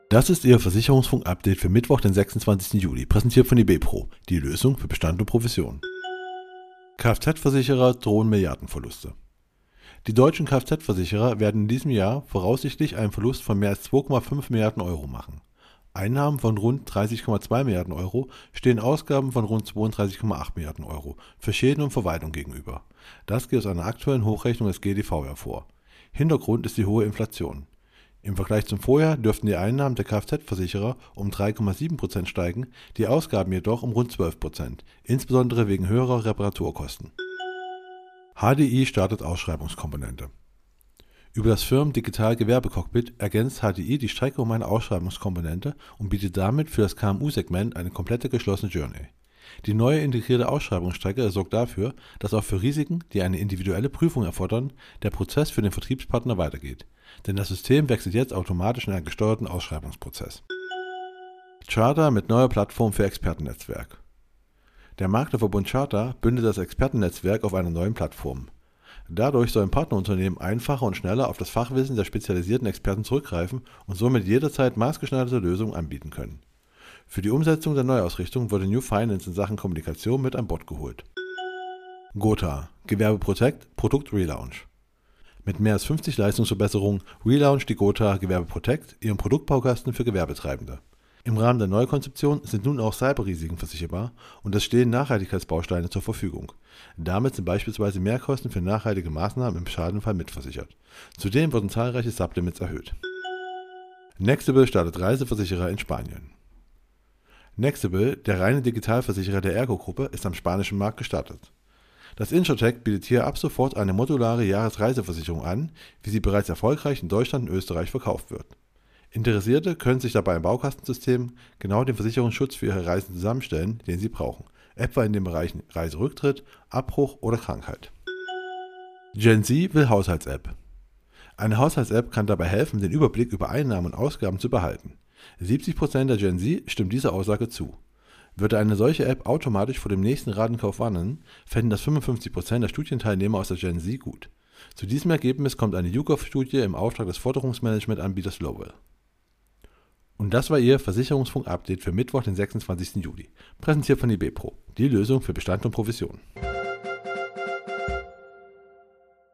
Das ist Ihr Versicherungsfunk-Update für Mittwoch, den 26. Juli, präsentiert von IBPRO, die Lösung für Bestand und Provision. Kfz-Versicherer drohen Milliardenverluste. Die deutschen Kfz-Versicherer werden in diesem Jahr voraussichtlich einen Verlust von mehr als 2,5 Milliarden Euro machen. Einnahmen von rund 30,2 Milliarden Euro stehen Ausgaben von rund 32,8 Milliarden Euro für Schäden und Verwaltung gegenüber. Das geht aus einer aktuellen Hochrechnung des GDV hervor. Hintergrund ist die hohe Inflation. Im Vergleich zum Vorjahr dürften die Einnahmen der Kfz-Versicherer um 3,7% steigen, die Ausgaben jedoch um rund 12%, insbesondere wegen höherer Reparaturkosten. HDI startet Ausschreibungskomponente. Über das Firmen-Digital-Gewerbe-Cockpit ergänzt HDI die Strecke um eine Ausschreibungskomponente und bietet damit für das KMU-Segment eine komplette geschlossene Journey. Die neue integrierte Ausschreibungsstrecke sorgt dafür, dass auch für Risiken, die eine individuelle Prüfung erfordern, der Prozess für den Vertriebspartner weitergeht. Denn das System wechselt jetzt automatisch in einen gesteuerten Ausschreibungsprozess. Charta mit neuer Plattform für Expertennetzwerk. Der Maklerverbund Charta bündelt das Expertennetzwerk auf einer neuen Plattform. Dadurch sollen Partnerunternehmen einfacher und schneller auf das Fachwissen der spezialisierten Experten zurückgreifen und somit jederzeit maßgeschneiderte Lösungen anbieten können. Für die Umsetzung der Neuausrichtung wurde New Finance in Sachen Kommunikation mit an Bord geholt. Gotha, Gewerbe Protect, Produkt Relaunch. Mit mehr als 50 Leistungsverbesserungen relauncht die Gotha Gewerbe Protect ihren Produktbaukasten für Gewerbetreibende. Im Rahmen der Neukonzeption sind nun auch Cyberrisiken versicherbar und es stehen Nachhaltigkeitsbausteine zur Verfügung. Damit sind beispielsweise Mehrkosten für nachhaltige Maßnahmen im Schadenfall mitversichert. Zudem wurden zahlreiche Sublimits erhöht. Nextable startet Reiseversicherer in Spanien. Nextable, der reine Digitalversicherer der Ergo-Gruppe, ist am spanischen Markt gestartet. Das Insurtech bietet hier ab sofort eine modulare Jahresreiseversicherung an, wie sie bereits erfolgreich in Deutschland und Österreich verkauft wird. Interessierte können sich dabei im Baukastensystem genau den Versicherungsschutz für ihre Reisen zusammenstellen, den sie brauchen, etwa in den Bereichen Reiserücktritt, Abbruch oder Krankheit. Gen Z will Haushalts-App. Eine Haushalts-App kann dabei helfen, den Überblick über Einnahmen und Ausgaben zu behalten. 70% der Gen Z stimmt dieser Aussage zu. Würde eine solche App automatisch vor dem nächsten Ratenkauf warnen, fänden das 55% der Studienteilnehmer aus der Gen Z gut. Zu diesem Ergebnis kommt eine YouGov-Studie im Auftrag des Forderungsmanagement-Anbieters Lowell. Und das war Ihr Versicherungsfunk-Update für Mittwoch, den 26. Juli. Präsentiert von IBPRO, die Lösung für Bestand und Provision.